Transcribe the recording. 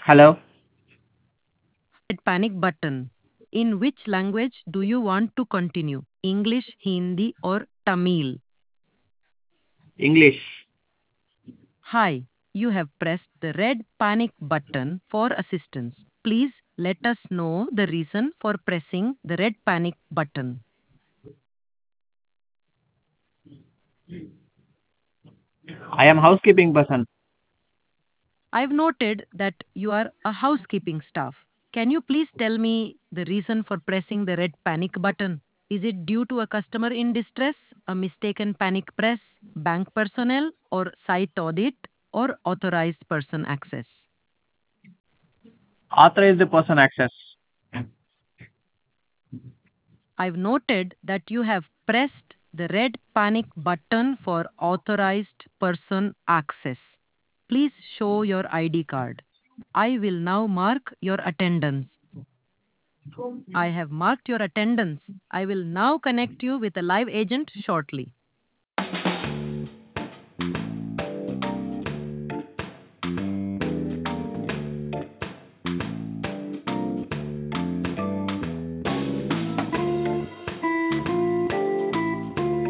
Hello, Red panic button. In which language do you want to continue? English, Hindi, or Tamil? English. Hi, you have pressed the red panic button for assistance. Please let us know the reason for pressing the red panic button. I am housekeeping person. I've noted that you are a housekeeping staff. Can you please tell me the reason for pressing the red panic button? Is it due to a customer in distress, a mistaken panic press, bank personnel, or site audit, or authorized person access? Authorize the person access. I've noted that you have pressed the red panic button for authorized person access. Please show your ID card. I will now mark your attendance. I have marked your attendance. I will now connect you with a live agent shortly.